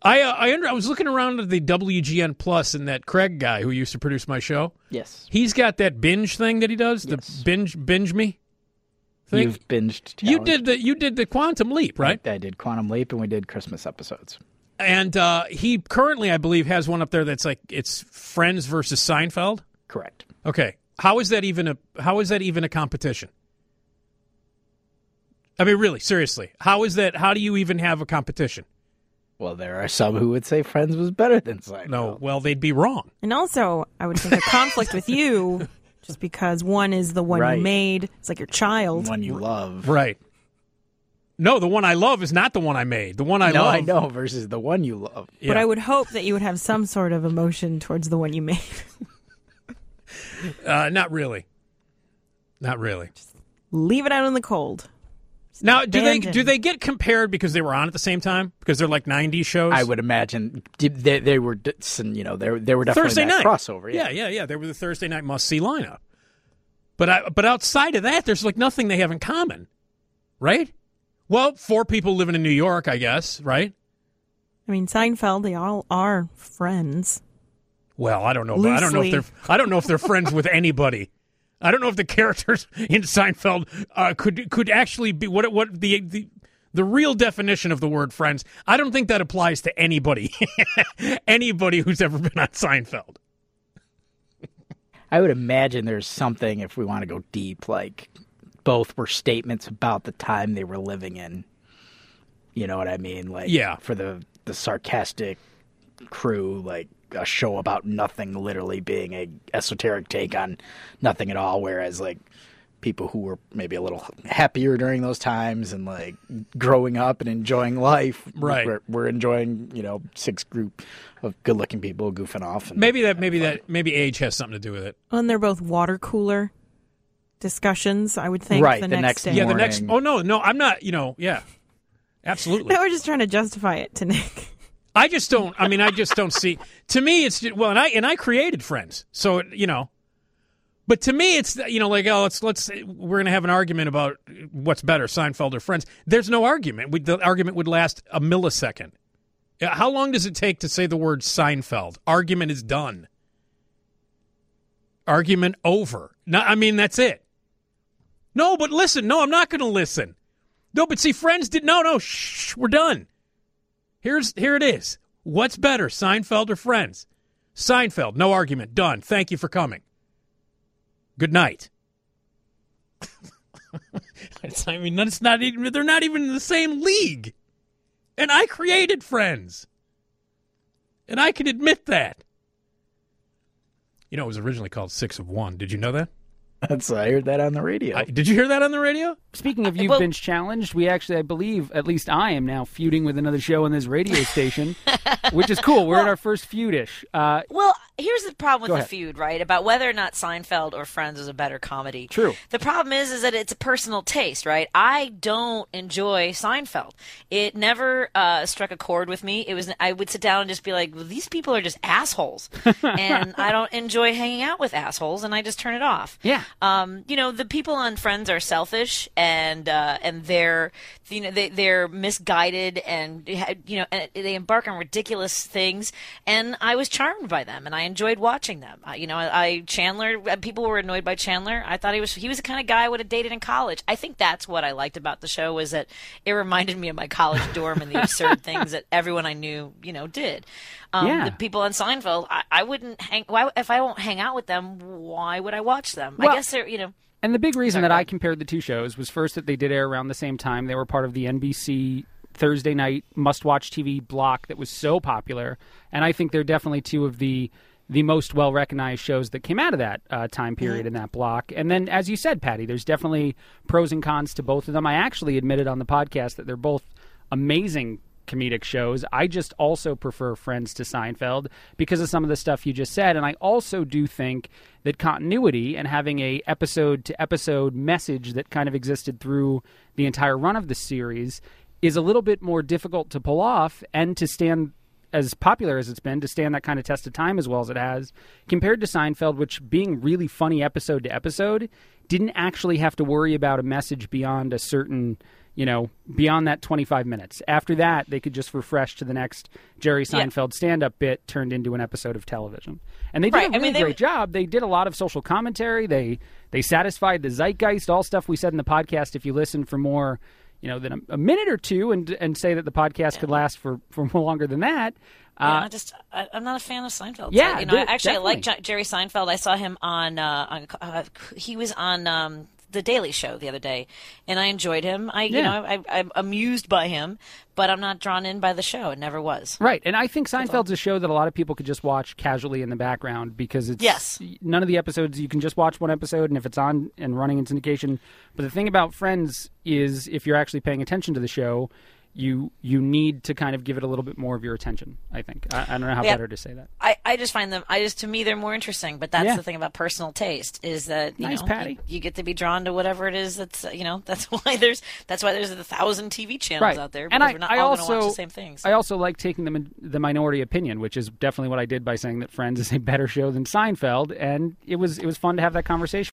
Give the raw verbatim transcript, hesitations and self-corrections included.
I uh, I, under, I was looking around at the W G N Plus, and that Craig guy who used to produce my show. Yes. He's got that binge thing that he does. The Yes. binge binge me thing. You've binged. You challenge. did the you did the Quantum Leap, right? I, I did Quantum Leap, and we did Christmas episodes. And uh, he currently, I believe, has one up there that's like it's Friends versus Seinfeld. Correct. Okay, how is that even a how is that even a competition? I mean, really, seriously, how is that? How do you even have a competition? Well, there are some who would say Friends was better than Seinfeld. No, well, they'd be wrong. And also, I would think a conflict with you, just because one is the one Right. you made. It's like your child. One you love. Right. No, the one I love is not the one I made. The one I no, love. I know, versus the one you love. Yeah. But I would hope that you would have some sort of emotion towards the one you made. Uh, not really. Not really. Leave it out in the cold. Now, do they Abandon. do they get compared because they were on at the same time? Because they're like nineties shows? I would imagine they, they were, you know, they, they were definitely Thursday that night crossover. Yeah. yeah, yeah, yeah. They were the Thursday night must-see lineup. But I, but outside of that, there's like nothing they have in common, right? Well, four people living in New York, I guess, right? I mean, Seinfeld, they all are friends. Well, I don't know. But I don't know if Loosely. they're I don't know if they're friends with anybody. I don't know if the characters in Seinfeld uh, could could actually be what what the the the real definition of the word friends. I don't think that applies to anybody, anybody who's ever been on Seinfeld. I would imagine there's something, if we want to go deep, like both were statements about the time they were living in. You know what I mean? Like, Yeah. for the, the sarcastic crew, like a show about nothing literally being a esoteric take on nothing at all, whereas like people who were maybe a little happier during those times and like growing up and enjoying life, Right. We're, we're enjoying, you know, six group of good-looking people goofing off. And Maybe that maybe that maybe age has something to do with it. And they're both water cooler discussions, I would think, Right, the, the next next day. Yeah, the Morning. next. Oh no, no, I'm not. You know, yeah, absolutely. No, we're just trying to justify it to Nick. I just don't. I mean, I just don't see. To me, it's just, well, and I and I created Friends, so you know. But to me, it's you know like oh, let's let's we're gonna have an argument about what's better, Seinfeld or Friends. There's no argument. We, the argument would last a millisecond. Yeah, how long does it take to say the word Seinfeld? Argument is done. Argument over. No, I mean that's it. No, but listen. No, I'm not going to listen. No, but see, Friends did. No, no. Shh, we're done. Here's here it is. What's better, Seinfeld or Friends? Seinfeld. No argument. Done. Thank you for coming. Good night. It's, I mean, that's not even. They're not even in the same league. And I created Friends. And I can admit that. You know, it was originally called Six of One. Did you know that? That's I heard that on the radio. I, did you hear that on the radio? Speaking of you've Well- been challenged, we actually, I believe, at least I am now feuding with another show on this radio station, which is cool. We're at our first feudish. Uh, Well, here's the problem Go with the ahead. feud, right? About whether or not Seinfeld or Friends is a better comedy. True. The problem is, is that it's a personal taste, right? I don't enjoy Seinfeld. It never uh, struck a chord with me. It was I would sit down and just be like, well, these people are just assholes, and I don't enjoy hanging out with assholes, and I just turn it off. Yeah. Um, you know, the people on Friends are selfish, and uh, and they're you know they they're misguided, and you know and they embark on ridiculous things, and I was charmed by them, and I enjoyed watching them. I, you know, I, I Chandler. People were annoyed by Chandler. I thought he was he was the kind of guy I would have dated in college. I think that's what I liked about the show, was that it reminded me of my college dorm and the absurd things that everyone I knew, you know, did. Um, Yeah. The people on Seinfeld, I, I wouldn't hang. Why, if I won't hang out with them, why would I watch them? Well- I guess they're you know. And the big reason Sorry, that go I ahead. compared the two shows was first that they did air around the same time. They were part of the N B C Thursday night must-watch T V block that was so popular. And I think they're definitely two of the the most well-recognized shows that came out of that uh, time period in that block. And then, as you said, Patty, there's definitely pros and cons to both of them. I actually admitted on the podcast that they're both amazing comedic shows. I just also prefer Friends to Seinfeld because of some of the stuff you just said. And I also do think that continuity and having a episode to episode message that kind of existed through the entire run of the series is a little bit more difficult to pull off and to stand as popular as it's been, to stand that kind of test of time as well as it has, compared to Seinfeld, which, being really funny episode to episode, didn't actually have to worry about a message beyond a certain, you know, beyond that twenty-five minutes. After that, they could just refresh to the next Jerry Seinfeld yeah. stand-up bit turned into an episode of television. And they did right. a really I mean, great job. They did a lot of social commentary. They they satisfied the zeitgeist, all stuff we said in the podcast. If you listen for more, you know, than a, a minute or two and and say that the podcast yeah. could last for, for more longer than that. Yeah, uh, I just I, I'm not a fan of Seinfeld. Yeah, so, you know, dude, actually, definitely. I like J- Jerry Seinfeld. I saw him on uh, on uh, he was on um, The Daily Show the other day, and I enjoyed him. I you Yeah. know I, I'm amused by him, but I'm not drawn in by the show. It never was. Right, and I think Seinfeld's a show that a lot of people could just watch casually in the background because it's Yes. none of the episodes you can just watch one episode, and if it's on and running in syndication. But the thing about Friends is, if you're actually paying attention to the show, you you need to kind of give it a little bit more of your attention. I think I, I don't know how Yeah. better to say that. I, I just find them. I just to me they're more interesting. But that's Yeah. the thing about personal taste is that you Nice, know Patty. You, you get to be drawn to whatever it is that's uh, you know that's why there's that's why there's a thousand T V channels Right, out there and because I, we're not I all also going to watch the same things. I also like taking the min- the minority opinion, which is definitely what I did by saying that Friends is a better show than Seinfeld, and it was it was fun to have that conversation.